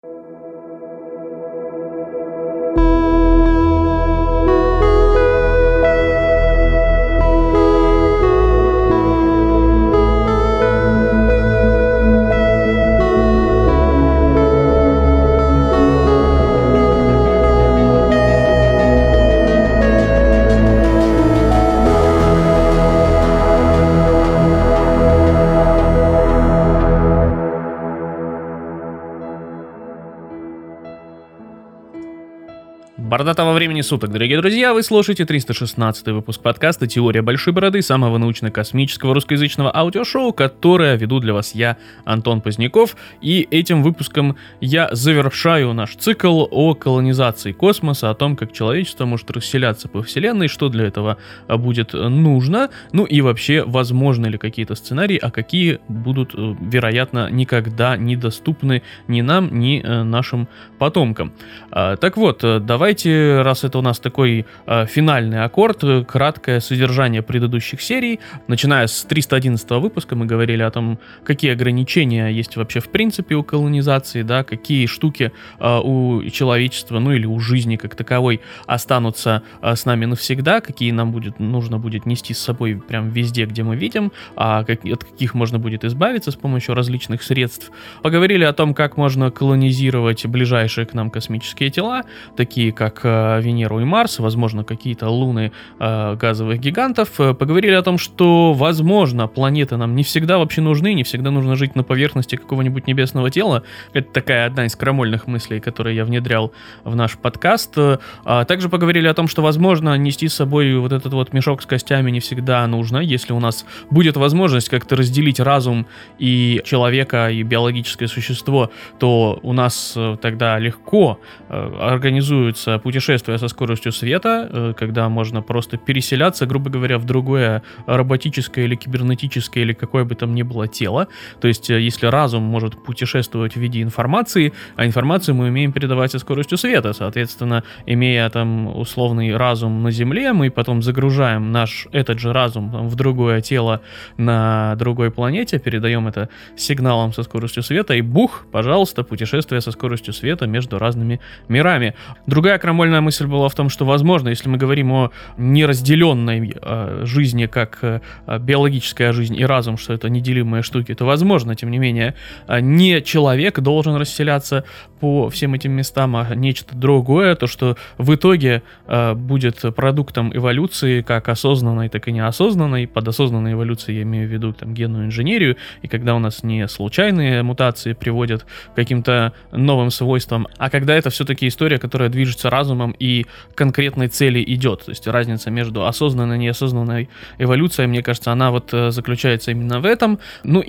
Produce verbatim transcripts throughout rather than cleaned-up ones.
Бородатого времени суток, дорогие друзья, вы слушаете триста шестнадцатый выпуск подкаста «Теория большой бороды», самого научно-космического русскоязычного аудиошоу, которое веду для вас я, Антон Поздняков, и этим выпуском я завершаю наш цикл о колонизации космоса, о том, как человечество может расселяться по Вселенной, что для этого будет нужно, ну и вообще, возможны ли какие-то сценарии, а какие будут, вероятно, никогда недоступны ни нам, ни нашим потомкам. Так вот, давайте раз это у нас такой э, финальный аккорд, краткое содержание предыдущих серий. Начиная с триста одиннадцатого выпуска мы говорили о том, какие ограничения есть вообще в принципе у колонизации, да, какие штуки э, у человечества, ну или у жизни как таковой останутся э, с нами навсегда, какие нам будет, нужно будет нести с собой прям везде, где мы видим, а как, от каких можно будет избавиться с помощью различных средств. Поговорили о том, как можно колонизировать ближайшие к нам космические тела, такие как Венеру и Марс, возможно, какие-то луны э, газовых гигантов. Поговорили о том, что, возможно, планеты нам не всегда вообще нужны, не всегда нужно жить на поверхности какого-нибудь небесного тела. Это такая одна из крамольных мыслей, которые я внедрял в наш подкаст. А также поговорили о том, что, возможно, нести с собой вот этот вот мешок с костями не всегда нужно. Если у нас будет возможность как-то разделить разум и человека, и биологическое существо, то у нас тогда легко организуются путешествия со скоростью света, когда можно просто переселяться, грубо говоря, в другое роботическое или кибернетическое или какое бы там ни было тело. То есть, если разум может путешествовать в виде информации, а информацию мы умеем передавать со скоростью света, соответственно, имея там условный разум на Земле, мы потом загружаем наш этот же разум там, в другое тело на другой планете, передаем это сигналом со скоростью света, и бух, пожалуйста, путешествие со скоростью света между разными мирами. Другая крамольная мысль была в том, что, возможно, если мы говорим о неразделенной э, жизни, как э, биологическая жизнь и разум, что это неделимые штуки, то, возможно, тем не менее, э, не человек должен расселяться по всем этим местам, а нечто другое, то, что в итоге э, будет продуктом эволюции, как осознанной, так и неосознанной. Под осознанной эволюцией я имею в виду там, генную инженерию, и когда у нас не случайные мутации приводят к каким-то новым свойствам, а когда это все-таки история, которая движется разумом и конкретной цели идет. То есть разница между осознанной и неосознанной эволюцией, мне кажется, она вот заключается именно в этом. Ну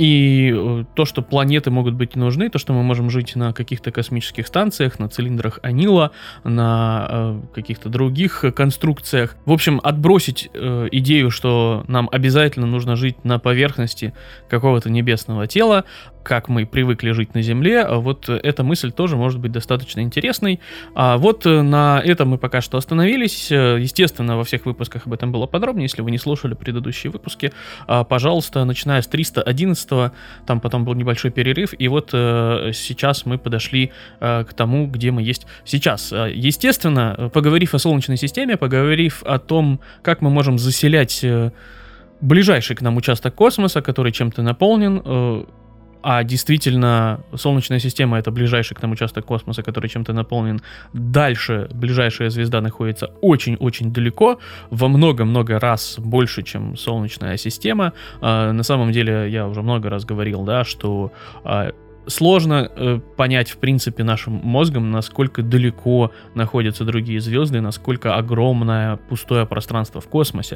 и то, что планеты могут быть не нужны, то, что мы можем жить на каких-то космических станциях, на цилиндрах Анила, на э, каких-то других конструкциях. В общем, отбросить э, идею, что нам обязательно нужно жить на поверхности какого-то небесного тела, как мы привыкли жить на Земле, вот эта мысль тоже может быть достаточно интересной. А вот на этом мы пока что остановились. Естественно, во всех выпусках об этом было подробнее. Если вы не слушали предыдущие выпуски, пожалуйста, начиная с триста одиннадцатого, там потом был небольшой перерыв, и вот сейчас мы подошли к тому, где мы есть сейчас. Естественно, поговорив о Солнечной системе, поговорив о том, как мы можем заселять ближайший к нам участок космоса, который чем-то наполнен, а действительно Солнечная система — это ближайший к нам участок космоса, который чем-то наполнен. Дальше ближайшая звезда находится очень-очень далеко, во много-много раз больше, чем Солнечная система. А, на самом деле, я уже много раз говорил, да, что а, сложно э, понять, в принципе, нашим мозгом, насколько далеко находятся другие звезды, насколько огромное пустое пространство в космосе.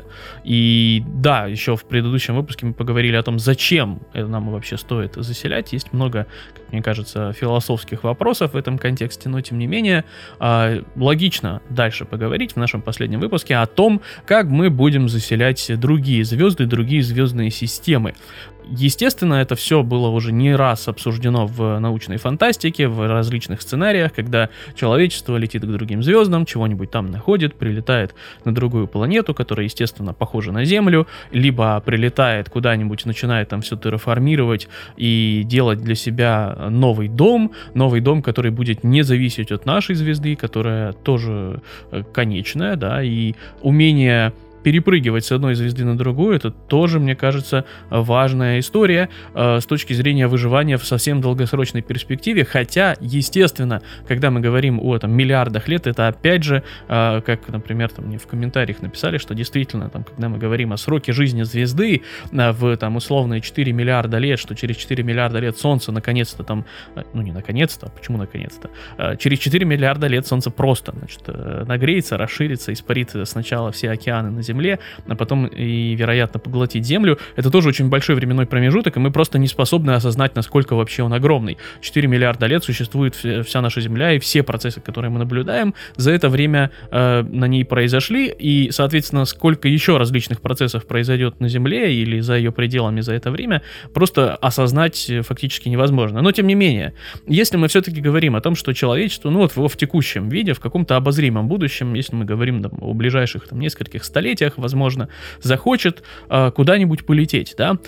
И да, еще в предыдущем выпуске мы поговорили о том, зачем это нам вообще стоит заселять. Есть много, как мне кажется, философских вопросов в этом контексте, но тем не менее э, логично дальше поговорить в нашем последнем выпуске о том, как мы будем заселять другие звезды, другие звездные системы. естественно, это все было уже не раз обсуждено в научной фантастике, в различных сценариях, когда человечество летит к другим звездам, чего-нибудь там находит, прилетает на другую планету, которая, естественно, похожа на Землю, либо прилетает куда-нибудь, начинает там все терраформировать и делать для себя новый дом, новый дом, который будет не зависеть от нашей звезды, которая тоже конечная, да, и умение перепрыгивать с одной звезды на другую, это тоже, мне кажется, важная история э, с точки зрения выживания в совсем долгосрочной перспективе, хотя, естественно, когда мы говорим о там, миллиардах лет, это опять же, э, как, например, там, мне в комментариях написали, что действительно, там, когда мы говорим о сроке жизни звезды э, в там, условные четыре миллиарда лет, что через четыре миллиарда лет Солнце наконец-то там, э, ну не наконец-то, почему наконец-то, э, через четыре миллиарда лет Солнце просто, значит, э, нагреется, расширится, испарит сначала все океаны на Земле, а потом и, вероятно, поглотить Землю. Это тоже очень большой временной промежуток, и мы просто не способны осознать, насколько вообще он огромный. четыре миллиарда лет существует вся наша Земля, и все процессы, которые мы наблюдаем, за это время э, на ней произошли, и, соответственно, сколько еще различных процессов произойдет на Земле или за ее пределами за это время, просто осознать фактически невозможно. Но, тем не менее, если мы все-таки говорим о том, что человечество, ну вот в, в текущем виде, в каком-то обозримом будущем, если мы говорим там, о ближайших там, нескольких столетиях, возможно, захочет э, куда-нибудь полететь, да,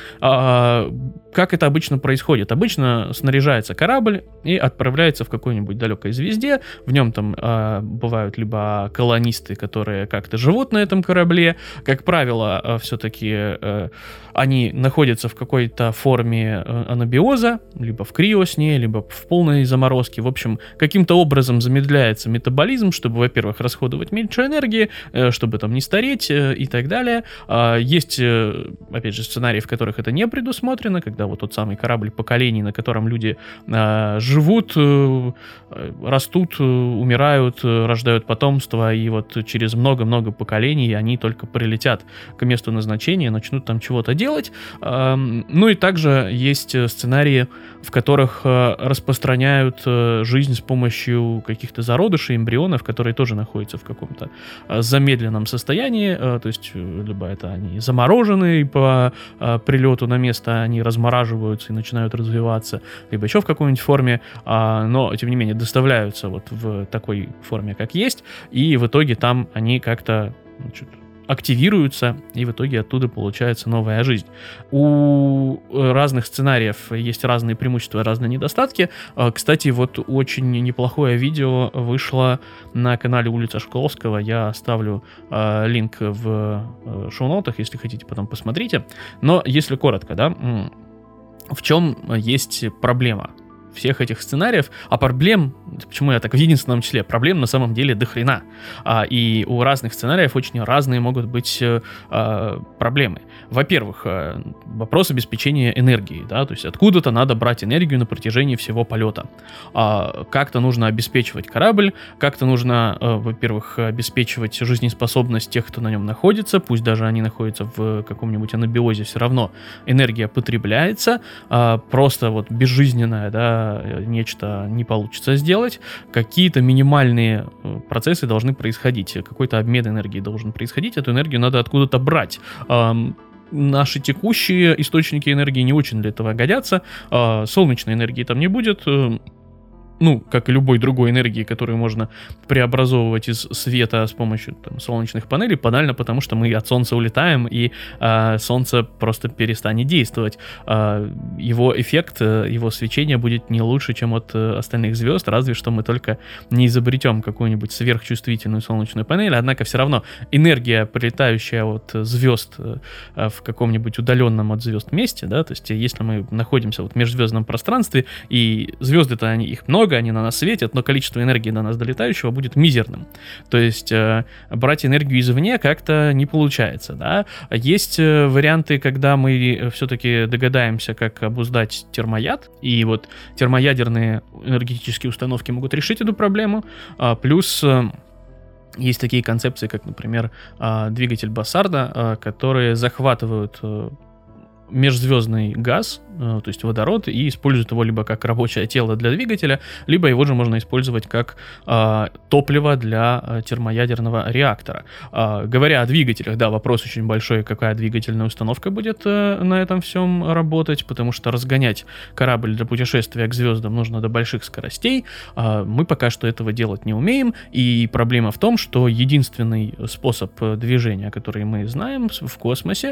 а, как это обычно происходит? Обычно снаряжается корабль и отправляется в какой-нибудь далекой звезде, в нем там э, бывают либо колонисты, которые как-то живут на этом корабле, как правило, э, все-таки э, они находятся в какой-то форме э, анабиоза, либо в криосне, либо в полной заморозке, в общем, каким-то образом замедляется метаболизм, чтобы, во-первых, расходовать меньше энергии, э, чтобы там не стареть, э, и так далее. Есть, опять же, сценарии, в которых это не предусмотрено, когда вот тот самый корабль поколений, на котором люди живут, растут, умирают, рождают потомство, и вот через много-много поколений они только прилетят к месту назначения, начнут там чего-то делать. Ну и также есть сценарии, в которых распространяют жизнь с помощью каких-то зародышей, эмбрионов, которые тоже находятся в каком-то замедленном состоянии, то есть либо это они замороженные по а, прилету на место, они размораживаются и начинают развиваться, либо еще в какой-нибудь форме, а, но, тем не менее, доставляются вот в такой форме, как есть, и в итоге там они как-то, значит, активируются, и в итоге оттуда получается новая жизнь. У разных сценариев есть разные преимущества, разные недостатки. Кстати, вот очень неплохое видео вышло на канале Улица Шкловского. Я оставлю э, линк в э, шоу-нотах, если хотите, потом посмотрите. Но если коротко, да, в чем есть проблема всех этих сценариев, а проблем, почему я так в единственном числе, проблем на самом деле до хрена. А, и у разных сценариев очень разные могут быть а, проблемы. Во-первых, а, вопрос обеспечения энергии, да, то есть откуда-то надо брать энергию на протяжении всего полета. А, как-то нужно обеспечивать корабль, как-то нужно, а, во-первых, обеспечивать жизнеспособность тех, кто на нем находится, пусть даже они находятся в каком-нибудь анабиозе, все равно энергия потребляется, а, просто вот безжизненная, да, нечто не получится сделать, какие-то минимальные процессы должны происходить, какой-то обмен энергии должен происходить, эту энергию надо откуда-то брать. Наши текущие источники энергии не очень для этого годятся, солнечной энергии там не будет, ну, как и любой другой энергии, которую можно преобразовывать из света с помощью там, солнечных панелей, банально потому, что мы от Солнца улетаем, и э, Солнце просто перестанет действовать. Э, его эффект, его свечение будет не лучше, чем от э, остальных звезд, разве что мы только не изобретем какую-нибудь сверхчувствительную солнечную панель, однако все равно энергия, прилетающая от звезд э, в каком-нибудь удаленном от звезд месте, да, то есть если мы находимся вот в межзвездном пространстве, и звезды-то они, их много, они на нас светят, но количество энергии до нас долетающего будет мизерным. То есть э, брать энергию извне как-то не получается, да. Есть э, варианты, когда мы все-таки догадаемся, как обуздать термояд, и вот термоядерные энергетические установки могут решить эту проблему, а, плюс... Э, Есть такие концепции, как, например, э, двигатель Бассарда, э, которые захватывают... Э, межзвездный газ, то есть водород, и используют его либо как рабочее тело для двигателя, либо его же можно использовать как топливо для термоядерного реактора. Говоря о двигателях, да, вопрос очень большой, какая двигательная установка будет на этом всем работать, потому что разгонять корабль для путешествия к звездам нужно до больших скоростей. Мы пока что этого делать не умеем, и проблема в том, что единственный способ движения, который мы знаем в космосе,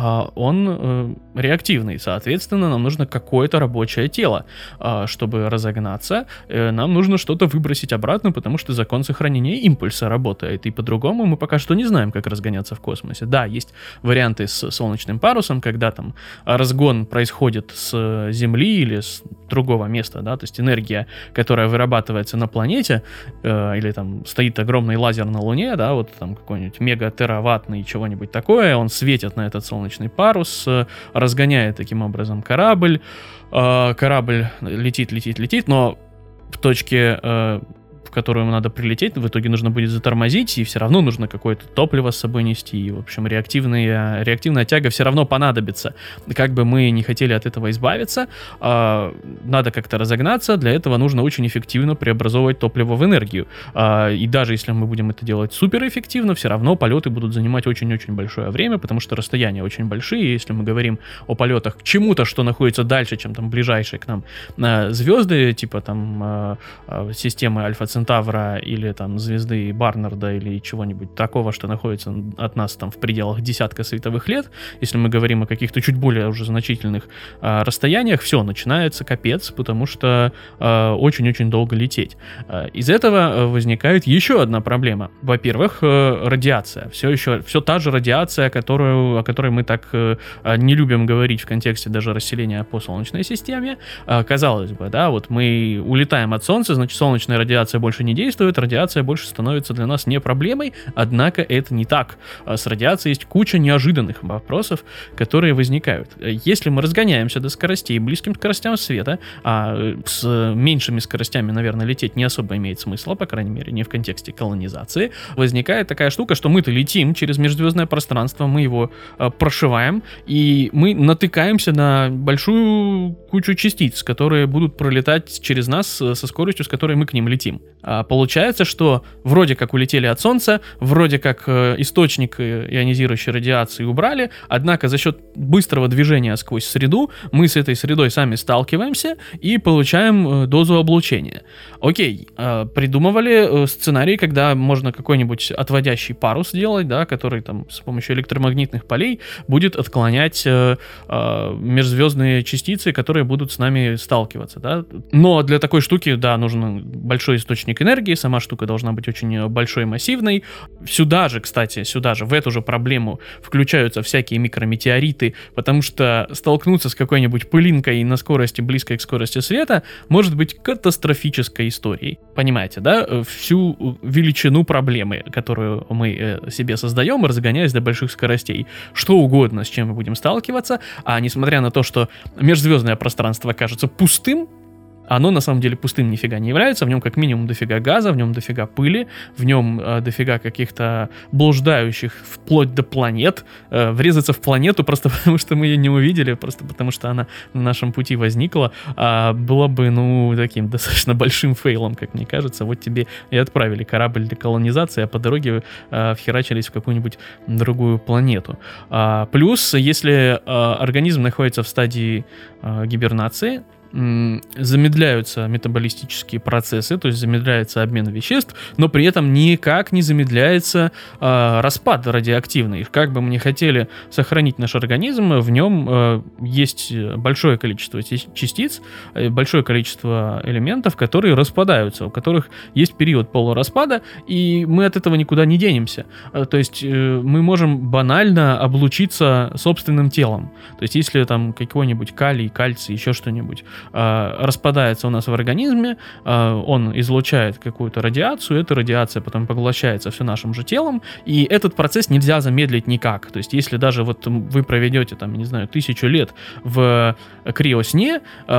он реактивный. Соответственно, нам нужно какое-то рабочее тело. Чтобы разогнаться, нам нужно что-то выбросить обратно, потому что закон сохранения импульса работает, и по-другому мы пока что не знаем, как разгоняться в космосе. Да, есть варианты с солнечным парусом, когда там разгон происходит с Земли или с другого места, да, то есть энергия, которая вырабатывается на планете, э, или там стоит огромный лазер на Луне, да, вот там какой-нибудь мегатераваттный, чего-нибудь такое, он светит на этот солнечный парус, э, разгоняет таким образом корабль, э, корабль летит, летит, летит, но в точке, э, в которую ему надо прилететь, в итоге нужно будет затормозить, и все равно нужно какое-то топливо с собой нести, и, в общем, реактивная, реактивная тяга все равно понадобится. Как бы мы не хотели от этого избавиться, э, надо как-то разогнаться, для этого нужно очень эффективно преобразовывать топливо в энергию. Э, и даже если мы будем это делать суперэффективно, все равно полеты будут занимать очень-очень большое время, потому что расстояния очень большие, если мы говорим о полетах к чему-то, что находится дальше, чем там ближайшие к нам э, звезды, типа там э, э, системы Альфа-Центавра или там звезды Барнарда или чего-нибудь такого, что находится от нас там в пределах десятка световых лет, если мы говорим о каких-то чуть более уже значительных э, расстояниях, все, начинается капец, потому что э, очень-очень долго лететь. Э, из этого возникает еще одна проблема. Во-первых, э, радиация. Все еще, все та же радиация, которую, о которой мы так э, не любим говорить в контексте даже расселения по Солнечной системе. Э, казалось бы, да, вот мы улетаем от Солнца, значит, солнечная радиация больше не действует, радиация больше становится для нас не проблемой, однако это не так. С радиацией есть куча неожиданных вопросов, которые возникают. Если мы разгоняемся до скоростей, близким к скоростям света, а с меньшими скоростями, наверное, лететь не особо имеет смысла, по крайней мере, не в контексте колонизации, возникает такая штука, что мы-то летим через межзвездное пространство, мы его э, прошиваем, и мы натыкаемся на большую кучу частиц, которые будут пролетать через нас со скоростью, с которой мы к ним летим. А получается, что вроде как улетели от Солнца, вроде как э, источник ионизирующей радиации убрали, однако за счет быстрого движения сквозь среду мы с этой средой сами сталкиваемся и получаем э, дозу облучения. Окей, э, придумывали э, сценарий, когда можно какой-нибудь отводящий парус делать, да, который там с помощью электромагнитных полей будет отклонять э, э, межзвездные частицы, которые будут с нами сталкиваться, да. Но для такой штуки, да, нужен большой источник энергии, сама штука должна быть очень большой и массивной. Сюда же, кстати, сюда же, в эту же проблему включаются всякие микрометеориты, потому что столкнуться с какой-нибудь пылинкой на скорости, близкой к скорости света, может быть катастрофической историей. Понимаете, да? Всю величину проблемы, которую мы себе создаем, разгоняясь до больших скоростей. Что угодно, с чем мы будем сталкиваться, а несмотря на то, что межзвездное пространство кажется пустым, оно на самом деле пустым нифига не является, в нем как минимум дофига газа, в нем дофига пыли, в нем э, дофига каких-то блуждающих вплоть до планет. Э, врезаться в планету просто потому, что мы ее не увидели, просто потому, что она на нашем пути возникла, э, было бы, ну, таким достаточно большим фейлом, как мне кажется. Вот тебе и отправили корабль для колонизации, а по дороге э, вхерачились в какую-нибудь другую планету. Э, плюс, если э, организм находится в стадии э, гибернации, замедляются метаболистические процессы, то есть замедляется обмен веществ, но при этом никак не замедляется э, распад радиоактивный. Как бы мы ни хотели сохранить наш организм, в нем э, есть большое количество частиц, большое количество элементов, которые распадаются, у которых есть период полураспада, и мы от этого никуда не денемся. То есть э, мы можем банально облучиться собственным телом. То есть если там какой-нибудь калий, кальций, еще что-нибудь распадается у нас в организме, он излучает какую-то радиацию, эта радиация потом поглощается все нашим же телом, и этот процесс нельзя замедлить никак. То есть если даже вот вы проведете, там, не знаю, тысячу лет в криосне,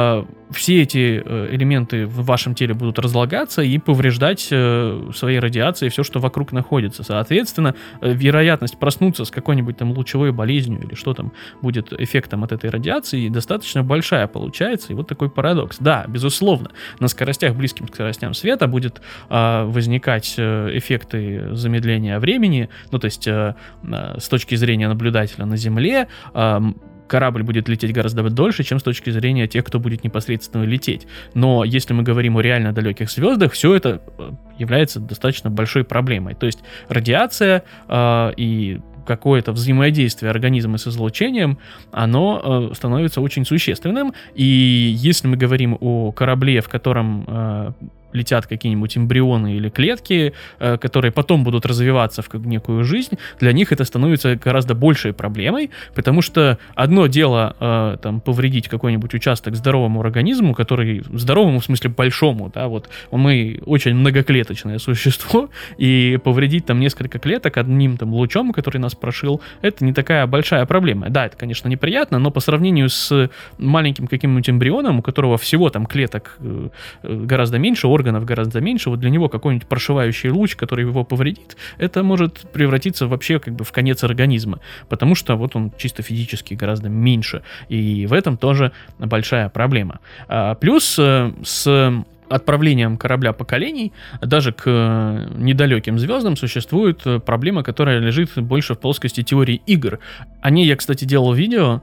все эти элементы в вашем теле будут разлагаться и повреждать своей радиацией все, что вокруг находится. Соответственно, вероятность проснуться с какой-нибудь там лучевой болезнью или что там будет эффектом от этой радиации достаточно большая получается. И вот такой парадокс. Да, безусловно, на скоростях, близких к скоростям света, будет э, возникать эффекты замедления времени, ну, то есть э, с точки зрения наблюдателя на Земле, э, корабль будет лететь гораздо дольше, чем с точки зрения тех, кто будет непосредственно лететь. Но если мы говорим о реально далеких звездах, все это является достаточно большой проблемой. То есть радиация э, и какое-то взаимодействие организма с излучением, оно э, становится очень существенным. И если мы говорим о корабле, в котором э, летят какие-нибудь эмбрионы или клетки, э, которые потом будут развиваться в некую жизнь, для них это становится гораздо большей проблемой, потому что одно дело э, там, повредить какой-нибудь участок здоровому организму, который здоровому в смысле большому, да, вот мы очень многоклеточное существо, и повредить там несколько клеток одним там лучом, который нас прошил, это не такая большая проблема. Да, это, конечно, неприятно, но по сравнению с маленьким каким-нибудь эмбрионом, у которого всего там клеток э, гораздо меньше, органов гораздо меньше, вот для него какой-нибудь прошивающий луч, который его повредит, это может превратиться вообще как бы в конец организма, потому что вот он чисто физически гораздо меньше, и в этом тоже большая проблема. А, плюс э, с отправлением корабля поколений даже к недалеким звездам существует проблема, которая лежит больше в плоскости теории игр. О ней я, кстати, делал видео.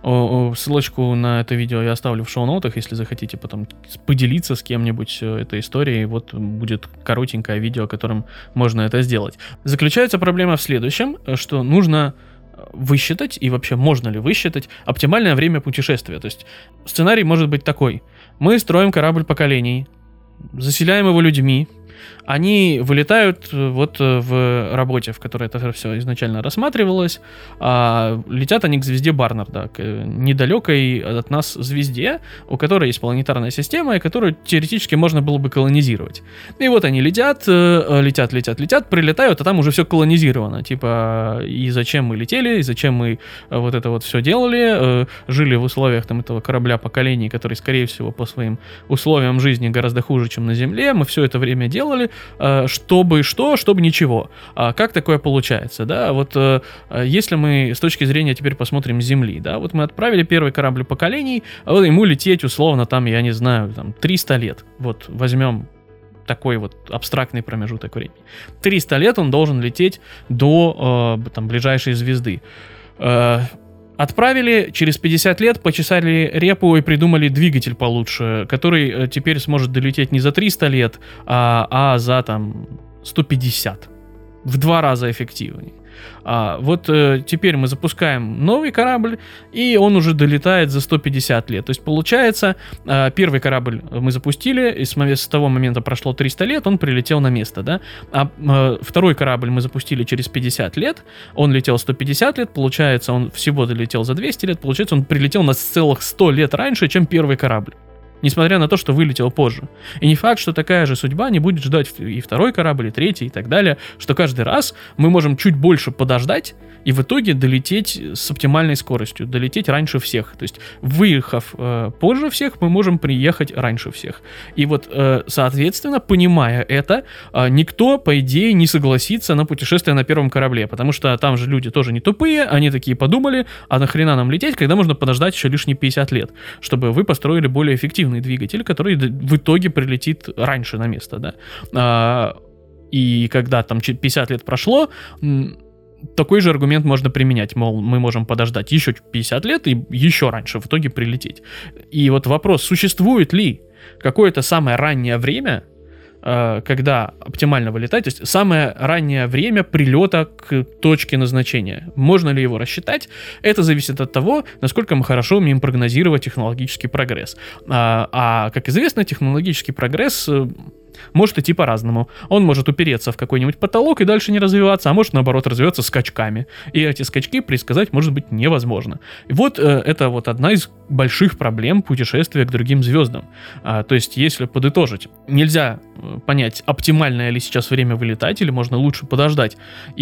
Ссылочку на это видео я оставлю в шоу-нотах, если захотите потом поделиться с кем-нибудь этой историей. Вот будет коротенькое видео, которым можно это сделать. Заключается проблема в следующем, что нужно высчитать, и вообще можно ли высчитать оптимальное время путешествия. То есть сценарий может быть такой. Мы строим корабль поколений, заселяем его людьми, они вылетают вот в работе, в которой это все изначально рассматривалось, а летят они к звезде Барнарда, к недалекой от нас звезде, у которой есть планетарная система, и которую теоретически можно было бы колонизировать. И вот они летят, летят, летят, летят, прилетают, а там уже все колонизировано. Типа, и зачем мы летели, и зачем мы вот это вот все делали, жили в условиях там этого корабля поколений, который, скорее всего, по своим условиям жизни гораздо хуже, чем на Земле. Мы все это время делали, чтобы что, чтобы ничего. А как такое получается, да? Вот если мы с точки зрения теперь посмотрим Земли, да, вот мы отправили первый корабль поколений, а вот ему лететь условно там, я не знаю, там триста лет. Вот возьмем такой вот абстрактный промежуток времени. триста лет он должен лететь до э, там, ближайшей звезды. Э, Отправили, через пятьдесят лет почесали репу и придумали двигатель получше, который теперь сможет долететь не за триста лет, а, а за там сто пятьдесят. В два раза эффективнее. А, вот э, теперь мы запускаем новый корабль, и он уже долетает за сто пятьдесят лет. То есть получается, э, первый корабль мы запустили, и с, с того момента прошло триста лет, он прилетел на место, да. А э, второй корабль мы запустили через пятьдесят лет, он летел сто пятьдесят лет, получается, он всего долетел за двести лет, получается, он прилетел на целых сто лет раньше, чем первый корабль. Несмотря на то, что вылетел позже. И не факт, что такая же судьба не будет ждать и второй корабль, и третий, и так далее, что каждый раз мы можем чуть больше подождать и в итоге долететь с оптимальной скоростью, долететь раньше всех. То есть, выехав э, позже всех, мы можем приехать раньше всех. И вот, э, соответственно, понимая это, э, никто, по идее, не согласится на путешествие на первом корабле, потому что там же люди тоже не тупые, они такие подумали, а нахрена нам лететь, когда можно подождать еще лишние пятьдесят лет, чтобы вы построили более эффективный двигатель, который в итоге прилетит раньше на место, да. А, и когда там пятьдесят лет прошло, такой же аргумент можно применять, мол, мы можем подождать еще пятьдесят лет и еще раньше в итоге прилететь. И вот вопрос, существует ли какое-то самое раннее время, когда оптимально вылетать, то есть самое раннее время прилета к точке назначения. Можно ли его рассчитать? Это зависит от того, насколько мы хорошо умеем прогнозировать технологический прогресс. А, а как известно, технологический прогресс может идти по-разному. Он может упереться в какой-нибудь потолок и дальше не развиваться, а может, наоборот, развиваться скачками. И эти скачки предсказать может быть невозможно. И вот э, это вот одна из больших проблем путешествия к другим звездам. А, то есть, если подытожить, нельзя понять, оптимальное ли сейчас время вылетать, или можно лучше подождать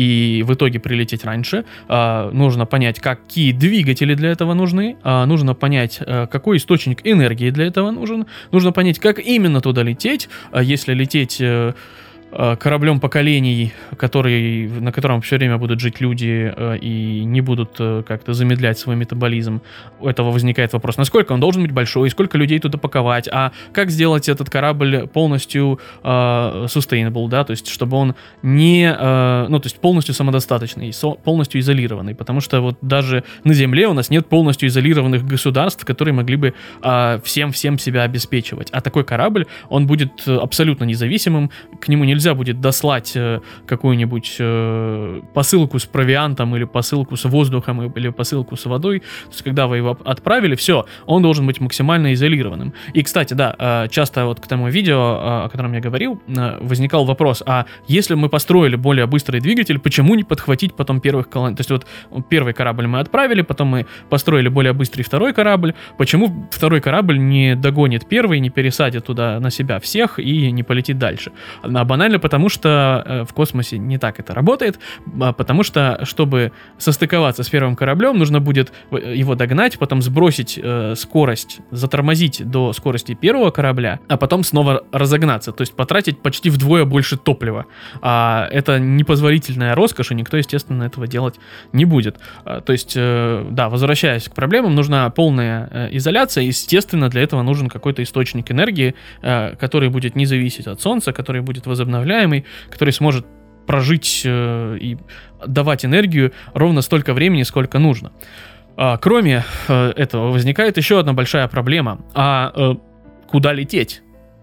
и в итоге прилететь раньше. А, нужно понять, какие двигатели для этого нужны. А, нужно понять, а, какой источник энергии для этого нужен. Нужно понять, как именно туда лететь. А если лететь э, э, кораблем поколений, который, на котором все время будут жить люди э, и не будут э, как-то замедлять свой метаболизм, у этого возникает вопрос, насколько он должен быть большой, сколько людей туда паковать, а как сделать этот корабль полностью э, sustainable, да, то есть чтобы он не, э, ну, то есть полностью самодостаточный, со, полностью изолированный, потому что вот даже на Земле у нас нет полностью изолированных государств, которые могли бы э, всем-всем себя обеспечивать, а такой корабль, он будет абсолютно независимым, к нему нельзя будет дослать э, какую-нибудь э, посылку с провиантом или посылку с воздухом или посылку с водой, то есть когда вы его отправили, все, он должен быть максимально изолированным. И, кстати, да, э, часто вот к тому видео, э, о котором я говорил, э, возникал вопрос, а если мы построили более быстрый двигатель, почему не подхватить потом первых колоний? То есть вот первый корабль мы отправили, потом мы построили более быстрый второй корабль, почему второй корабль не догонит первый, не пересадит туда на себя всех и не полетит дальше? А банально потому, что э, в космосе не так это работает, а потому что, чтобы состыковаться с первым кораблем, нужно будет его догнать, потом сбросить э, скорость, затормозить до скорости первого корабля, а потом снова разогнаться, то есть потратить почти вдвое больше топлива. А это непозволительная роскошь, и никто, естественно, этого делать не будет. А, то есть, э, да, возвращаясь к проблемам, нужна полная э, изоляция, естественно, для этого нужен какой-то источник энергии, э, который будет не зависеть от Солнца, который будет возобновляемый, который сможет прожить э, и давать энергию ровно столько времени, сколько нужно. А, кроме э, этого возникает еще одна большая проблема. А э, куда лететь?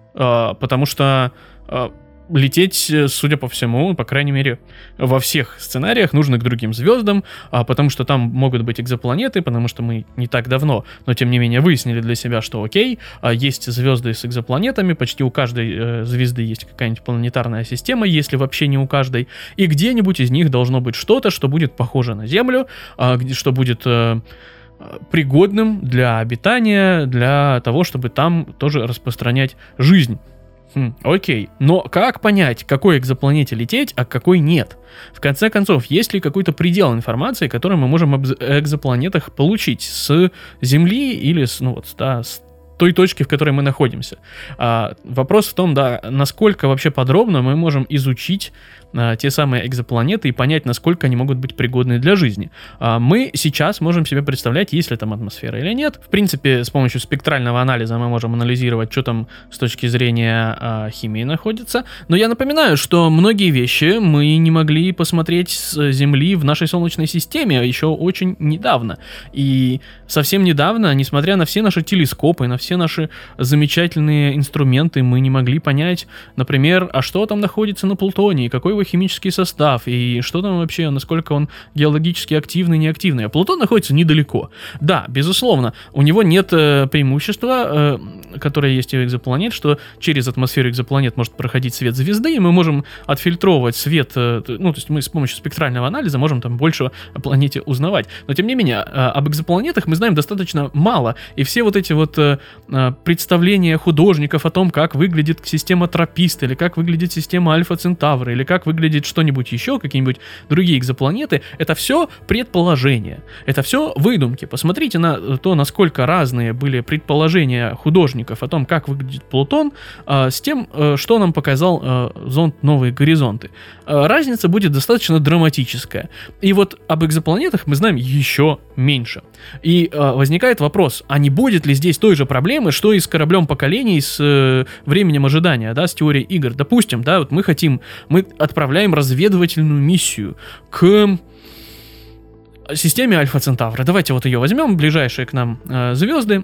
А, потому что э, лететь, судя по всему, по крайней мере, во всех сценариях нужно к другим звездам, а, потому что там могут быть экзопланеты, потому что мы не так давно, но тем не менее выяснили для себя, что окей, а, есть звезды с экзопланетами, почти у каждой э, звезды есть какая-нибудь планетарная система, если вообще не у каждой, и где-нибудь из них должно быть что-то, что будет похоже на Землю, а, где, что будет... Э, пригодным для обитания, для того, чтобы там тоже распространять жизнь. Хм, окей, но как понять, к какой экзопланете лететь, а к какой нет? В конце концов, есть ли какой-то предел информации, который мы можем об экзопланетах получить с Земли или с, ну, вот, да, с той точки, в которой мы находимся? А, вопрос в том, да, насколько вообще подробно мы можем изучить а, те самые экзопланеты и понять, насколько они могут быть пригодны для жизни. А, мы сейчас можем себе представлять, есть ли там атмосфера или нет. В принципе, с помощью спектрального анализа мы можем анализировать, что там с точки зрения а, химии находится. Но я напоминаю, что многие вещи мы не могли посмотреть с Земли в нашей Солнечной системе еще очень недавно. И совсем недавно, несмотря на все наши телескопы, на все наши замечательные инструменты, мы не могли понять, например, а что там находится на Плутоне, какой его химический состав, и что там вообще, насколько он геологически активный, неактивный. А Плутон находится недалеко. Да, безусловно, у него нет э, преимущества, э, которое есть у экзопланет, что через атмосферу экзопланет может проходить свет звезды, и мы можем отфильтровывать свет, э, ну, то есть мы с помощью спектрального анализа можем там больше о планете узнавать. Но, тем не менее, э, об экзопланетах мы знаем достаточно мало, и все вот эти вот э, представления художников о том, как выглядит система Тропист, или как выглядит система Альфа Центавра, или как выглядит что-нибудь еще, какие-нибудь другие экзопланеты, это все предположения, это все выдумки. Посмотрите на то, насколько разные были предположения художников о том, как выглядит Плутон, э, с тем, э, что нам показал э, зонд «Новые горизонты». Э, разница будет достаточно драматическая. И вот об экзопланетах мы знаем еще меньше. И э, возникает вопрос, а не будет ли здесь той же проблемы, что и с кораблем поколений, с э, временем ожидания, да, с теорией игр. Допустим, да, вот мы хотим, мы отправляем разведывательную миссию к системе Альфа Центавра. Давайте вот ее возьмем, ближайшие к нам э, звезды,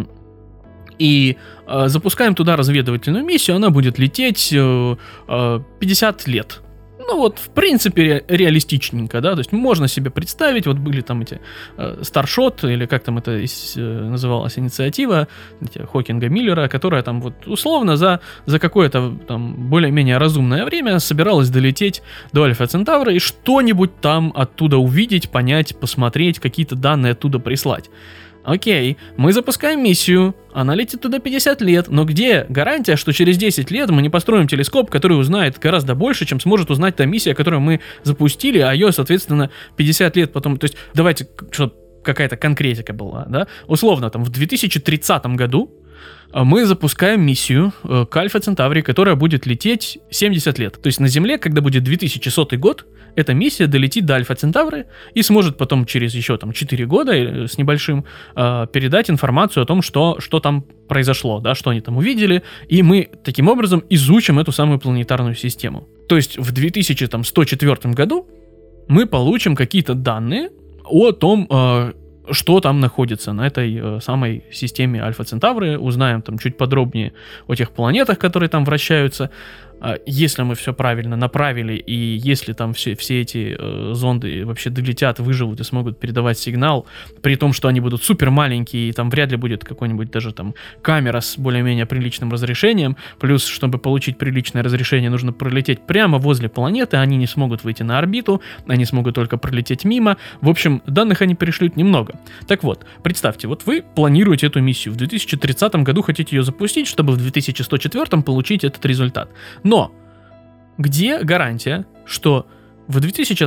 и э, запускаем туда разведывательную миссию, она будет лететь э, э, пятьдесят лет. ну вот, в принципе, ре- реалистичненько, да, то есть можно себе представить, вот были там эти э, Starshot, или как там это э, называлась инициатива, эти, Хокинга Миллера, которая там вот условно за, за какое-то там более-менее разумное время собиралась долететь до Альфа Центавра и что-нибудь там оттуда увидеть, понять, посмотреть, какие-то данные оттуда прислать. Окей, мы запускаем миссию, она летит туда пятьдесят лет, но где гарантия, что через десять лет мы не построим телескоп, который узнает гораздо больше, чем сможет узнать та миссия, которую мы запустили, а ее, соответственно, пятьдесят лет потом... То есть давайте, чтобы какая-то конкретика была, да? Условно, там в две тысячи тридцатом году мы запускаем миссию к Альфа Центавре, которая будет лететь семьдесят лет. То есть на Земле, когда будет две тысячи сотый год, эта миссия долетит до Альфа Центавры и сможет потом через еще там четыре года с небольшим э, передать информацию о том, что, что там произошло, да, что они там увидели, и мы таким образом изучим эту самую планетарную систему. То есть в две тысячи сто четвёртом году мы получим какие-то данные о том, э, что там находится на этой э, самой системе Альфа Центавры, узнаем там чуть подробнее о тех планетах, которые там вращаются. Если мы все правильно направили, и если там все, все эти э, зонды вообще долетят, выживут и смогут передавать сигнал, при том, что они будут супер маленькие, и там вряд ли будет какой-нибудь даже там камера с более-менее приличным разрешением, плюс, чтобы получить приличное разрешение, нужно пролететь прямо возле планеты, они не смогут выйти на орбиту, они смогут только пролететь мимо. В общем, данных они перешлют немного. Так вот, представьте, вот вы планируете эту миссию, в две тысячи тридцатом году хотите ее запустить, чтобы в две тысячи сто четвёртом получить этот результат. Но где гарантия, что в две тысячи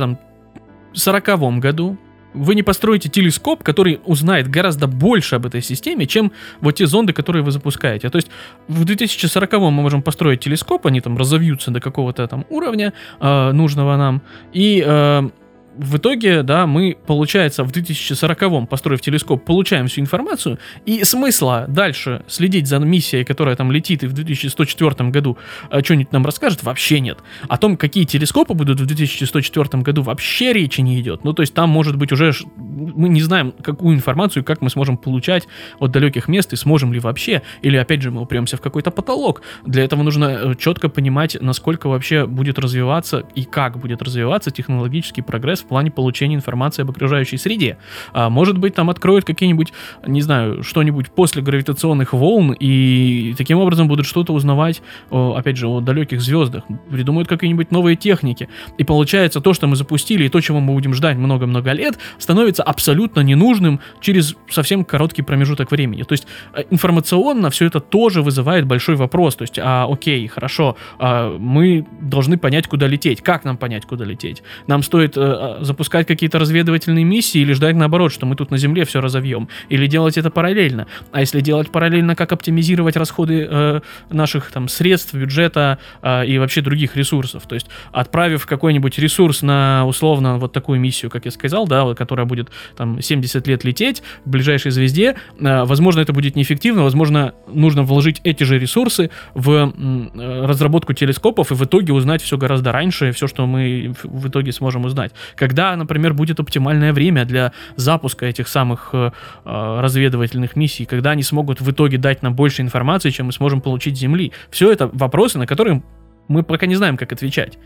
сороковом году вы не построите телескоп, который узнает гораздо больше об этой системе, чем вот те зонды, которые вы запускаете? То есть в две тысячи сороковом мы можем построить телескоп, они там разовьются до какого-то там уровня э, нужного нам, и... Э, в итоге, да, мы, получается, в две тысячи сороковом, построив телескоп, получаем всю информацию, и смысла дальше следить за миссией, которая там летит, и в две тысячи сто четвёртом году а, что-нибудь нам расскажет, вообще нет. О том, какие телескопы будут в две тысячи сто четвёртом году, вообще речи не идет. Ну, то есть там, может быть, уже мы не знаем, какую информацию, как мы сможем получать от далеких мест, и сможем ли вообще, или, опять же, мы упремся в какой-то потолок. Для этого нужно четко понимать, насколько вообще будет развиваться и как будет развиваться технологический прогресс в плане получения информации об окружающей среде. А, может быть, там откроют какие-нибудь, не знаю, что-нибудь после гравитационных волн, и таким образом будут что-то узнавать, о, опять же, о далеких звездах, придумают какие-нибудь новые техники. И получается, то, что мы запустили, и то, чего мы будем ждать много-много лет, становится абсолютно ненужным через совсем короткий промежуток времени. То есть информационно все это тоже вызывает большой вопрос. То есть, а, окей, хорошо, а, мы должны понять, куда лететь. Как нам понять, куда лететь? Нам стоит а, запускать какие-то разведывательные миссии или ждать наоборот, что мы тут на Земле все разовьем? Или делать это параллельно? А если делать параллельно, как оптимизировать расходы э, наших там средств, бюджета э, и вообще других ресурсов? То есть, отправив какой-нибудь ресурс на условно вот такую миссию, как я сказал, да, которая будет там семьдесят лет лететь в ближайшей звезде, э, возможно, это будет неэффективно, возможно, нужно вложить эти же ресурсы в э, разработку телескопов и в итоге узнать все гораздо раньше, все, что мы в итоге сможем узнать. Когда, например, будет оптимальное время для запуска этих самых э, разведывательных миссий, когда они смогут в итоге дать нам больше информации, чем мы сможем получить с Земли. Все это вопросы, на которые мы пока не знаем, как отвечать.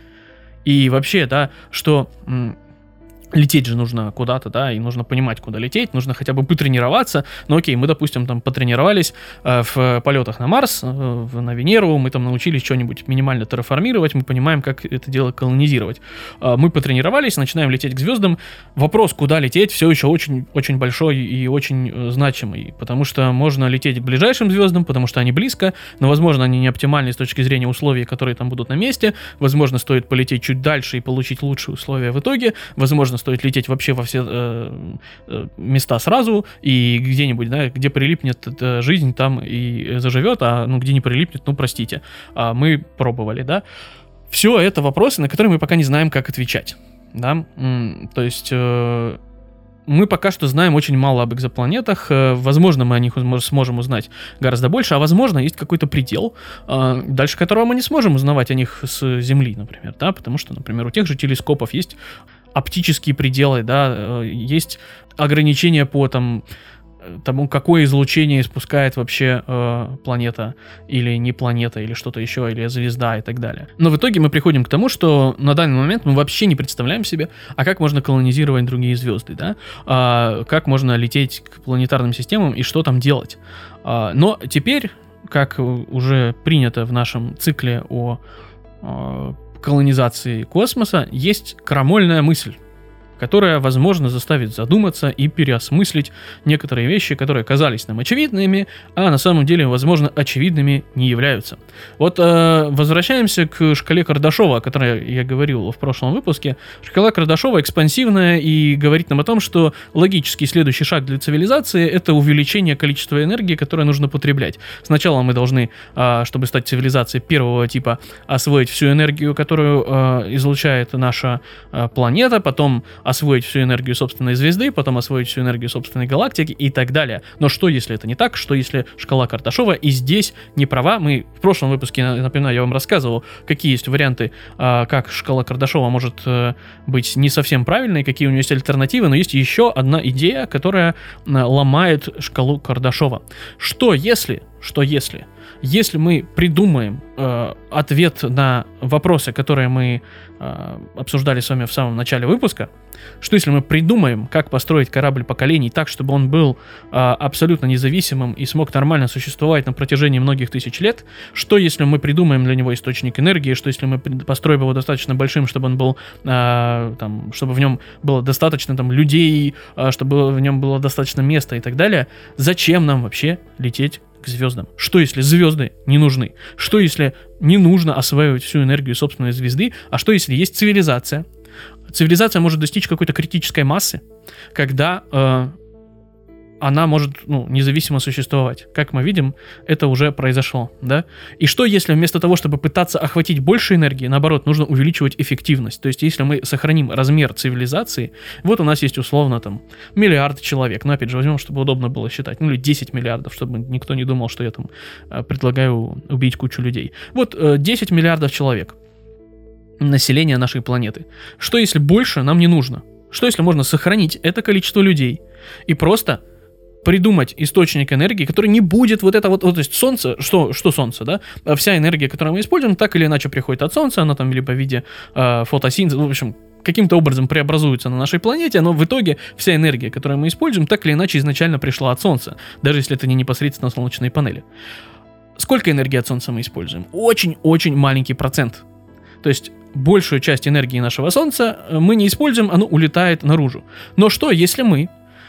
И вообще, да, что... М- Лететь же нужно куда-то, да, и нужно понимать, куда лететь, нужно хотя бы потренироваться. Ну окей, мы, допустим, там потренировались э, в полетах на Марс, э, на Венеру, мы там научились что-нибудь минимально терраформировать, мы понимаем, как это дело колонизировать. Э, мы потренировались, начинаем лететь к звездам. Вопрос, куда лететь, все еще очень, очень большой и очень э, значимый, потому что можно лететь к ближайшим звездам, потому что они близко, но, возможно, они не оптимальны с точки зрения условий, которые там будут на месте. Возможно, стоит полететь чуть дальше и получить лучшие условия в итоге. Возможно, стоит лететь вообще во все э, э, места сразу, и где-нибудь, да, где прилипнет эта жизнь, там и заживет, а ну, где не прилипнет, ну, простите. А мы пробовали, да. Все это вопросы, на которые мы пока не знаем, как отвечать, да. То есть... Э, мы пока что знаем очень мало об экзопланетах. Возможно, мы о них сможем узнать гораздо больше, а возможно, есть какой-то предел, дальше которого мы не сможем узнавать о них с Земли, например, да, потому что, например, у тех же телескопов есть оптические пределы, да, есть ограничения по там тому, какое излучение испускает вообще э, планета или не планета, или что-то еще, или звезда и так далее. Но в итоге мы приходим к тому, что на данный момент мы вообще не представляем себе, а как можно колонизировать другие звезды, да? А, как можно лететь к планетарным системам и что там делать. А, но теперь, как уже принято в нашем цикле о, о колонизации космоса, есть крамольная мысль, которая, возможно, заставит задуматься и переосмыслить некоторые вещи, которые казались нам очевидными, а на самом деле, возможно, очевидными не являются. Вот э, возвращаемся к шкале Кардашова, о которой я говорил в прошлом выпуске. Шкала Кардашова экспансивная и говорит нам о том, что логический следующий шаг для цивилизации — это увеличение количества энергии, которое нужно потреблять. Сначала мы должны, э, чтобы стать цивилизацией первого типа, освоить всю энергию, которую э, излучает наша э, планета, потом освоить всю энергию собственной звезды, потом освоить всю энергию собственной галактики и так далее. Но что, если это не так? Что, если шкала Кардашова и здесь не права? Мы в прошлом выпуске, напоминаю, я вам рассказывал, какие есть варианты, как шкала Кардашова может быть не совсем правильной, какие у нее есть альтернативы, но есть еще одна идея, которая ломает шкалу Кардашова. Что если, что если, если мы придумаем э, ответ на вопросы, которые мы э, обсуждали с вами в самом начале выпуска, что если мы придумаем, как построить корабль поколений так, чтобы он был э, абсолютно независимым и смог нормально существовать на протяжении многих тысяч лет, что если мы придумаем для него источник энергии, что если мы построим его достаточно большим, чтобы он был, э, там, чтобы в нем было достаточно там, людей, э, чтобы в нем было достаточно места и так далее, зачем нам вообще лететь к звездам? Что если звезды не нужны? Что если не нужно осваивать всю энергию собственной звезды? А что если есть цивилизация? Цивилизация может достичь какой-то критической массы, когда э, она может ну, независимо существовать. Как мы видим, это уже произошло, да? И что если вместо того, чтобы пытаться охватить больше энергии, наоборот, нужно увеличивать эффективность? То есть если мы сохраним размер цивилизации, вот у нас есть условно там миллиард человек, но опять же возьмем, чтобы удобно было считать, ну или десять миллиардов, чтобы никто не думал, что я там э, предлагаю убить кучу людей. Вот э, десять миллиардов человек населения нашей планеты. Что если больше нам не нужно? Что если можно сохранить это количество людей и просто придумать источник энергии, который не будет вот это вот, вот то есть солнце, что, что солнце, да, вся энергия, которую мы используем, так или иначе приходит от солнца, она там либо в виде э, фотосинтеза, в общем, каким-то образом преобразуется на нашей планете, но в итоге вся энергия, которую мы используем, так или иначе изначально пришла от солнца, даже если это не непосредственно солнечные панели. Сколько энергии от солнца мы используем? Очень-очень маленький процент. То есть большую часть энергии нашего солнца мы не используем, оно улетает наружу. Но что, если мы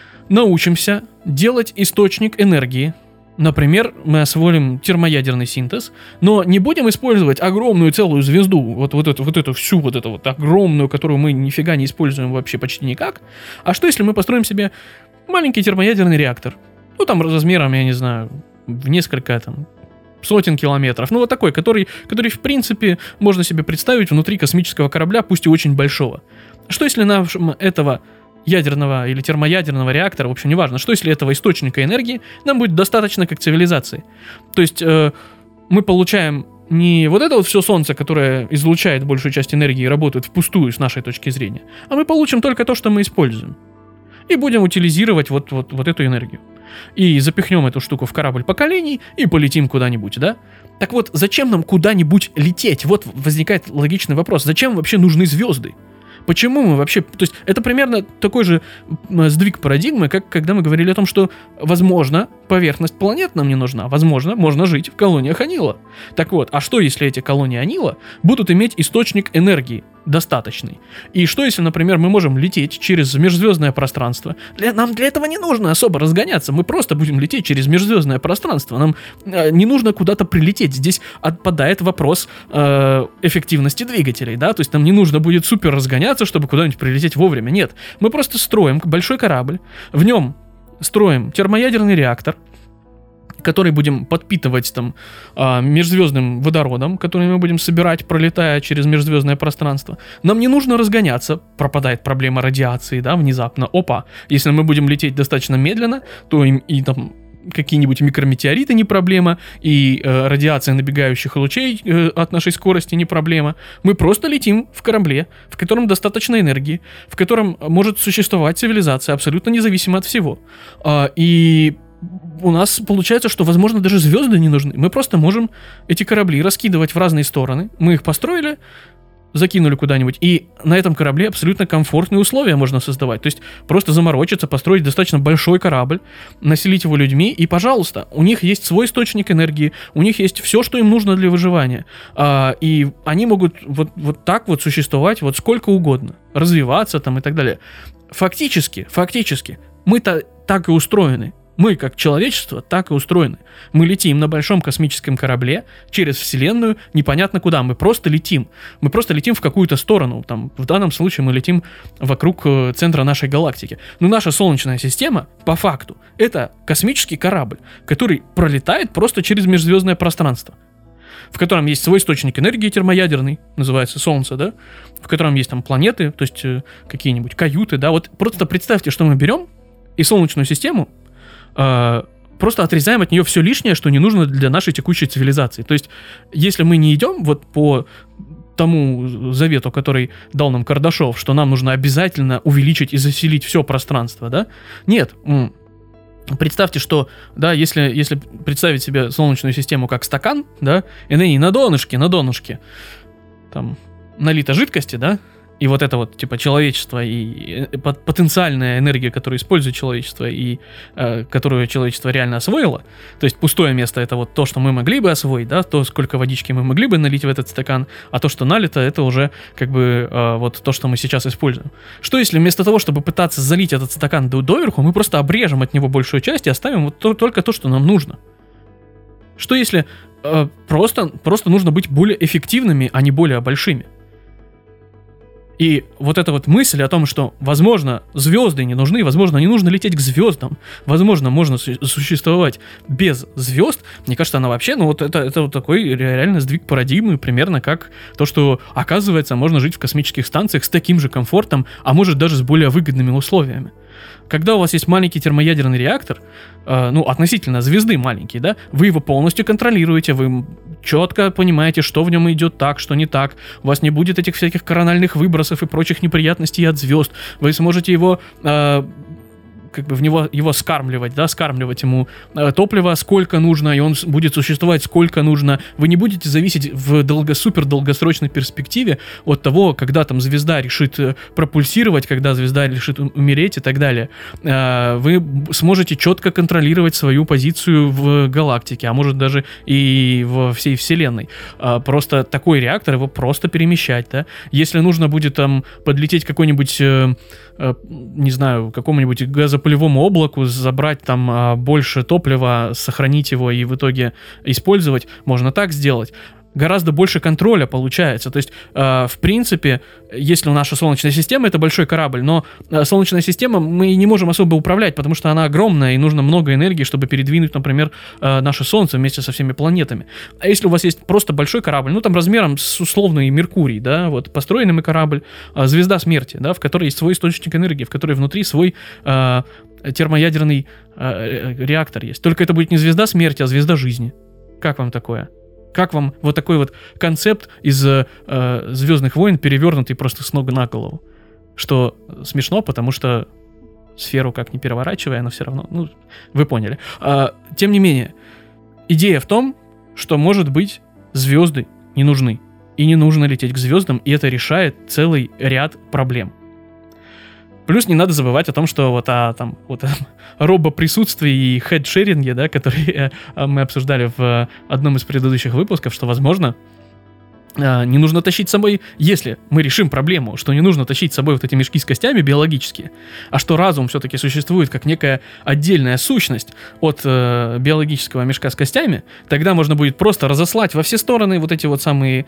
научимся делать источник энергии? Например, мы освоим термоядерный синтез, но не будем использовать огромную целую звезду, вот, вот, эту, вот эту всю вот эту вот огромную, которую мы нифига не используем вообще почти никак. А что, если мы построим себе маленький термоядерный реактор? Ну, там размером, я не знаю, в несколько там сотен километров. Ну, вот такой, который, который, в принципе, можно себе представить внутри космического корабля, пусть и очень большого. Что если нашего этого ядерного или термоядерного реактора, в общем, неважно, что если этого источника энергии нам будет достаточно как цивилизации? То есть э, мы получаем не вот это вот все солнце, которое излучает большую часть энергии и работает впустую с нашей точки зрения, а мы получим только то, что мы используем. И будем утилизировать вот, вот, вот эту энергию. И запихнем эту штуку в корабль поколений и полетим куда-нибудь, да? Так вот, зачем нам куда-нибудь лететь? Вот возникает логичный вопрос. Зачем вообще нужны звезды? Почему мы вообще... То есть это примерно такой же сдвиг парадигмы, как когда мы говорили о том, что, возможно, поверхность планет нам не нужна. Возможно, можно жить в колониях Анила. Так вот, а что, если эти колонии Анила будут иметь источник энергии достаточный? И что, если, например, мы можем лететь через межзвездное пространство? Для, нам для этого не нужно особо разгоняться. Мы просто будем лететь через межзвездное пространство. Нам э, не нужно куда-то прилететь. Здесь отпадает вопрос э, эффективности двигателей, да? То есть нам не нужно будет супер разгоняться, чтобы куда-нибудь прилететь вовремя. Нет. Мы просто строим большой корабль. В нем строим термоядерный реактор, который будем подпитывать там межзвездным водородом, который мы будем собирать, пролетая через межзвездное пространство. Нам не нужно разгоняться, пропадает проблема радиации, да, внезапно. Опа, если мы будем лететь достаточно медленно, то и, и там какие-нибудь микрометеориты не проблема, и э, радиация набегающих лучей э, от нашей скорости не проблема. Мы просто летим в корабле, в котором достаточно энергии, в котором может существовать цивилизация абсолютно независимо от всего. Э, и у нас получается, что, возможно, даже звезды не нужны. Мы просто можем эти корабли раскидывать в разные стороны. Мы их построили, закинули куда-нибудь, и на этом корабле абсолютно комфортные условия можно создавать. То есть просто заморочиться, построить достаточно большой корабль, населить его людьми, и, пожалуйста, у них есть свой источник энергии, у них есть все, что им нужно для выживания. А, и они могут вот, вот так вот существовать вот сколько угодно, развиваться там и так далее. Фактически, фактически, мы-то так и устроены. Мы, как человечество, так и устроены. Мы летим на большом космическом корабле через Вселенную, непонятно куда. Мы просто летим. Мы просто летим в какую-то сторону. Там, в данном случае мы летим вокруг э, центра нашей галактики. Но наша Солнечная система, по факту, это космический корабль, который пролетает просто через межзвездное пространство, в котором есть свой источник энергии термоядерный, называется Солнце, да, в котором есть там планеты, то есть э, какие-нибудь каюты, да. Вот просто представьте, что мы берем и Солнечную систему Uh, просто отрезаем от нее все лишнее, что не нужно для нашей текущей цивилизации. То есть, если мы не идем вот по тому завету, который дал нам Кардашов, что нам нужно обязательно увеличить и заселить все пространство, да? Нет. Представьте, что, да, если, если представить себе Солнечную систему как стакан, да, и на ней на донышке, на донышке там налито жидкости, да, и вот это вот, типа, человечество и потенциальная энергия, которую использует человечество и э, которую человечество реально освоило, то есть пустое место — это вот то, что мы могли бы освоить, да, то, сколько водички мы могли бы налить в этот стакан, а то, что налито, это уже как бы э, вот то, что мы сейчас используем. Что если вместо того, чтобы пытаться залить этот стакан до, доверху, мы просто обрежем от него большую часть и оставим вот то, только то, что нам нужно? Что если э, просто, просто нужно быть более эффективными, а не более большими? И вот эта вот мысль о том, что, возможно, звезды не нужны, возможно, не нужно лететь к звездам, возможно, можно су- существовать без звезд, мне кажется, она вообще, ну вот это, это вот такой реально сдвиг парадигмы, примерно как то, что, оказывается, можно жить в космических станциях с таким же комфортом, а может даже с более выгодными условиями. Когда у вас есть маленький термоядерный реактор, э, ну, относительно звезды маленький, да, вы его полностью контролируете, вы четко понимаете, что в нем идет так, что не так, у вас не будет этих всяких корональных выбросов и прочих неприятностей от звезд, вы сможете его... Э, как бы в него его скармливать, да, скармливать ему э, топливо сколько нужно, и он будет существовать сколько нужно. Вы не будете зависеть в долго, супер долгосрочной перспективе от того, когда там звезда решит э, пропульсировать, когда звезда решит умереть и так далее. Э, вы сможете четко контролировать свою позицию в галактике, а может даже и во всей Вселенной. Э, просто такой реактор, его просто перемещать, да. Если нужно будет там подлететь какой-нибудь, э, э, не знаю, какому-нибудь газопроводу, полевому облаку, забрать там а, больше топлива, сохранить его и в итоге использовать, можно так сделать. Гораздо больше контроля получается. То есть, э, в принципе, если наша Солнечная система — это большой корабль, но э, Солнечная система мы не можем особо управлять, потому что она огромная, и нужно много энергии, чтобы передвинуть, например, э, наше Солнце вместе со всеми планетами. А если у вас есть просто большой корабль, ну, там, размером с условный Меркурий, да, вот, построенный мы корабль, э, звезда смерти, да, в которой есть свой источник энергии, в которой внутри свой э, термоядерный э, реактор есть. Только это будет не звезда смерти, а звезда жизни. Как вам такое? Как вам вот такой вот концепт из э, «Звездных войн», перевернутый просто с ног на голову? Что смешно, потому что сферу как ни переворачивая, но все равно, ну, вы поняли. А, тем не менее, идея в том, что, может быть, звезды не нужны. И не нужно лететь к звездам, и это решает целый ряд проблем. Плюс не надо забывать о том, что вот о там, вот, робоприсутствии и хедшеринге, да, которые э, мы обсуждали в одном из предыдущих выпусков, что, возможно, э, не нужно тащить с собой, если мы решим проблему, что не нужно тащить с собой вот эти мешки с костями биологические, а что разум все-таки существует как некая отдельная сущность от э, биологического мешка с костями, тогда можно будет просто разослать во все стороны вот эти вот самые,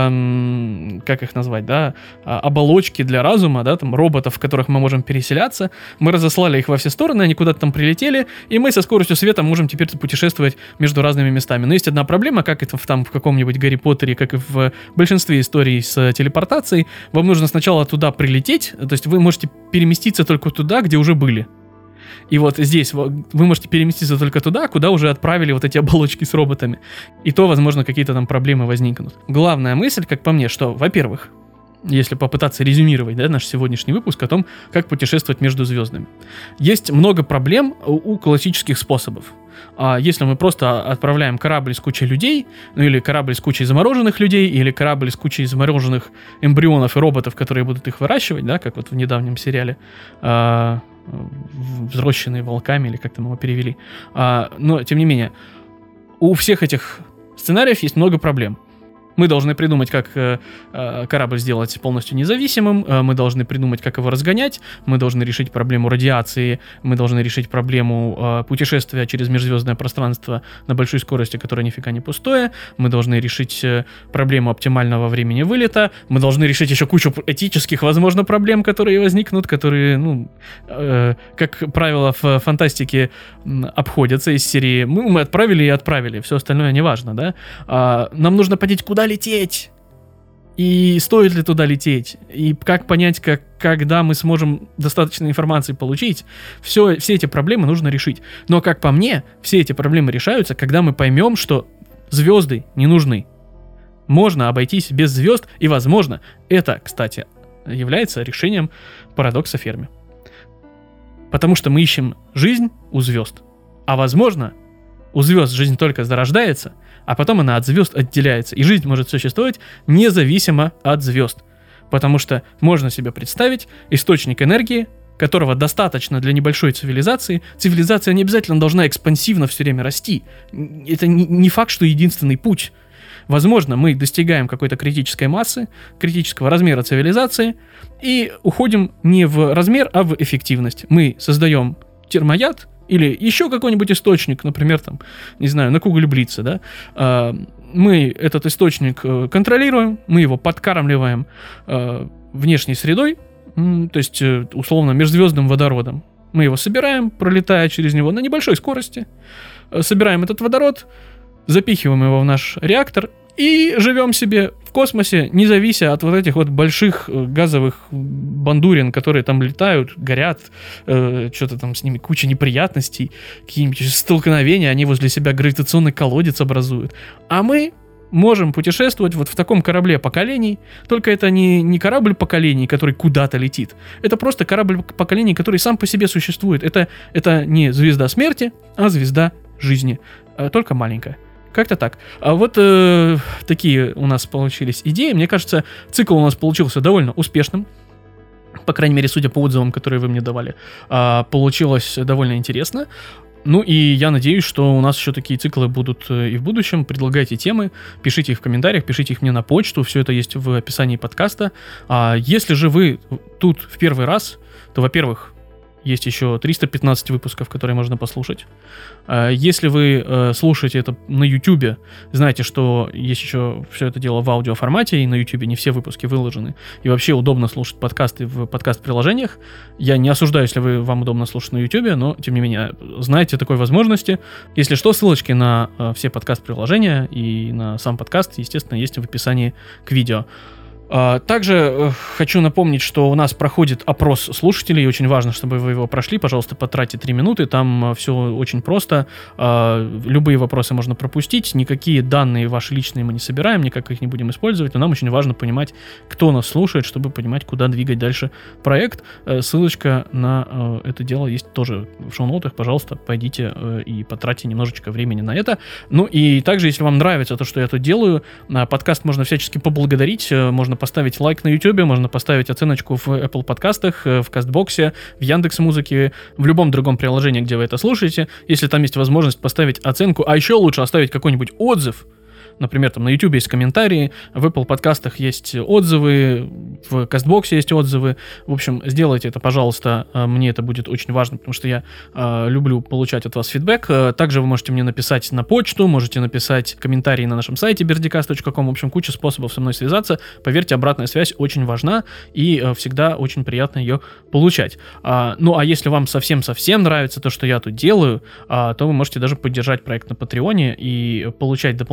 эм, как их назвать, да, оболочки для разума, да, там роботов, в которых мы можем переселяться. Мы разослали их во все стороны, они куда-то там прилетели, и мы со скоростью света можем теперь путешествовать между разными местами. Но есть одна проблема, как это в, там, в каком-нибудь Гарри Поттере, как и в в большинстве историй с телепортацией, вам нужно сначала туда прилететь, то есть вы можете переместиться только туда, где уже были. И вот здесь вы можете переместиться только туда, куда уже отправили вот эти оболочки с роботами. И то, возможно, какие-то там проблемы возникнут. Главная мысль, как по мне, что, во-первых, если попытаться резюмировать, да, наш сегодняшний выпуск о том, как путешествовать между звездами. Есть много проблем у классических способов. А если мы просто отправляем корабль с кучей людей, ну или корабль с кучей замороженных людей, или корабль с кучей замороженных эмбрионов и роботов, которые будут их выращивать, да, как вот в недавнем сериале а, «Взрощенные волками», или как там его перевели. А, но, тем не менее, у всех этих сценариев есть много проблем. Мы должны придумать, как э, э, корабль сделать полностью независимым, э, мы должны придумать, как его разгонять, мы должны решить проблему радиации, мы должны решить проблему э, путешествия через межзвездное пространство на большой скорости, которое нифига не пустое, мы должны решить э, проблему оптимального времени вылета, мы должны решить еще кучу этических, возможно, проблем, которые возникнут, которые, ну, э, как правило, в фантастике обходятся из серии «мы, мы отправили и отправили», все остальное неважно, да? А, нам нужно понять, куда лететь, и стоит ли туда лететь, и как понять, как, когда мы сможем достаточно информации получить. Все, все эти проблемы нужно решить. Но, как по мне, все эти проблемы решаются, когда мы поймем, что звезды не нужны. Можно обойтись без звезд, и, возможно, это, кстати, является решением парадокса Ферми. Потому что мы ищем жизнь у звезд. А, возможно, у звезд жизнь только зарождается, а потом она от звезд отделяется, и жизнь может существовать независимо от звезд. Потому что можно себе представить источник энергии, которого достаточно для небольшой цивилизации. Цивилизация не обязательно должна экспансивно все время расти. Это не факт, что единственный путь. Возможно, мы достигаем какой-то критической массы, критического размера цивилизации, и уходим не в размер, а в эффективность. Мы создаем термояд, или еще какой-нибудь источник, например, там, не знаю, на кугле Блица, да, мы этот источник контролируем, мы его подкармливаем внешней средой, то есть, условно, межзвездным водородом. Мы его собираем, пролетая через него на небольшой скорости, собираем этот водород, запихиваем его в наш реактор и живем себе в космосе, не завися от вот этих вот больших газовых бандурин, которые там летают, горят, э, что-то там с ними куча неприятностей, какие-нибудь столкновения, они возле себя гравитационный колодец образуют. А мы можем путешествовать вот в таком корабле поколений, только это не, не корабль поколений, который куда-то летит, это просто корабль поколений, который сам по себе существует. Это, это не звезда смерти, а звезда жизни, э, только маленькая. Как-то так. А вот э, такие у нас получились идеи. Мне кажется, цикл у нас получился довольно успешным. По крайней мере, судя по отзывам, которые вы мне давали, э, получилось довольно интересно. Ну и я надеюсь, что у нас еще такие циклы будут и в будущем. Предлагайте темы, пишите их в комментариях, пишите их мне на почту. Все это есть в описании подкаста. А если же вы тут в первый раз, то, во-первых, есть еще триста пятнадцать выпусков, которые можно послушать. Если вы слушаете это на YouTube, знаете, что есть еще все это дело в аудиоформате, и на YouTube не все выпуски выложены. И вообще удобно слушать подкасты в подкаст-приложениях. Я не осуждаю, если вы, вам удобно слушать на YouTube, но, тем не менее, знаете о такой возможности. Если что, ссылочки на все подкаст-приложения и на сам подкаст, естественно, есть в описании к видео. Также хочу напомнить, что у нас проходит опрос слушателей, очень важно, чтобы вы его прошли, пожалуйста, потратьте три минуты, там все очень просто, любые вопросы можно пропустить, никакие данные ваши личные мы не собираем, никак их не будем использовать, но нам очень важно понимать, кто нас слушает, чтобы понимать, куда двигать дальше проект. Ссылочка на это дело есть тоже в шоу-нотах, пожалуйста, пойдите и потратьте немножечко времени на это. Ну и также, если вам нравится то, что я тут делаю, подкаст можно всячески поблагодарить, можно поставить лайк на YouTube, можно поставить оценочку в Apple подкастах, в Кастбоксе, в Яндекс.Музыке, в любом другом приложении, где вы это слушаете. Если там есть возможность поставить оценку, а еще лучше оставить какой-нибудь отзыв. Например, там на YouTube есть комментарии, в Apple подкастах есть отзывы, в Кастбоксе есть отзывы. В общем, сделайте это, пожалуйста, мне это будет очень важно, потому что я э, люблю получать от вас фидбэк. Также вы можете мне написать на почту, можете написать комментарии на нашем сайте бердикаст точка ком. В общем, куча способов со мной связаться. Поверьте, обратная связь очень важна и э, всегда очень приятно ее получать. А, ну, а если вам совсем-совсем нравится то, что я тут делаю, а, то вы можете даже поддержать проект на Патреоне и получать дополнительные выпуски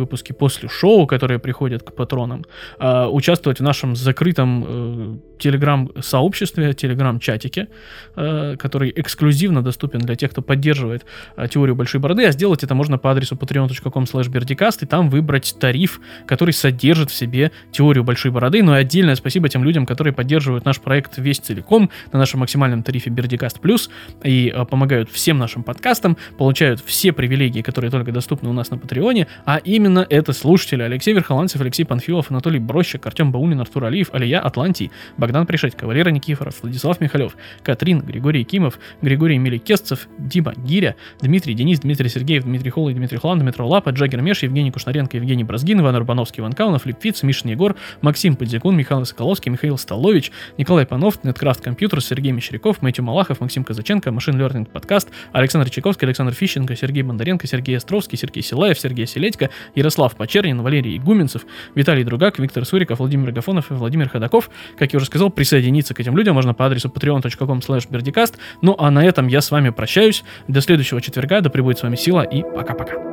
выпуски после шоу, которые приходят к патронам, э, участвовать в нашем закрытом э, телеграм-сообществе, телеграм-чатике, э, который эксклюзивно доступен для тех, кто поддерживает э, теорию большой бороды, а сделать это можно по адресу patreon точка com слэш бердикаст, и там выбрать тариф, который содержит в себе теорию большой бороды. Ну и отдельное спасибо тем людям, которые поддерживают наш проект весь целиком на нашем максимальном тарифе Бердикаст Плюс и э, помогают всем нашим подкастам, получают все привилегии, которые только доступны у нас на Патреоне, а именно это слушатели: Алексей Верхоланцев, Алексей Панфилов, Анатолий Брощик, Артем Баулин, Артур Алиев, Алия Атлантий, Богдан Пришедько, Валера Никифоров, Владислав Михалев, Катрин, Григорий Кимов, Григорий Меликесцев, Дима Гиря, Дмитрий Денис, Дмитрий Сергеев, Дмитрий Холый, Дмитрий Хлан, Дмитрий Лапа, Джаггер Меш, Евгений Кушнаренко, Евгений Бразгин, Иван Урбановский, Иван Каунов, Липфиц, Мишин Егор, Максим Подзякун, Михаил Соколовский, Михаил Столович, Николай Панов, Неткрафт Компьютер, Сергей Мещеряков, Мэтью Малахов, Максим Казаченко, Машин Learning Подкаст, Александр Чайковский, Александр Фищенко, Сергей Бондаренко, Сергей Островский, Сергей Силаев, Сергей Селедько, Ярослав Почернин, Валерий Игуменцев, Виталий Другак, Виктор Суриков, Владимир Гафонов и Владимир Ходаков. Как я уже сказал, присоединиться к этим людям можно по адресу patreon точка com слэш бердикаст. Ну а на этом я с вами прощаюсь. До следующего четверга. Да пребудет с вами сила и пока-пока.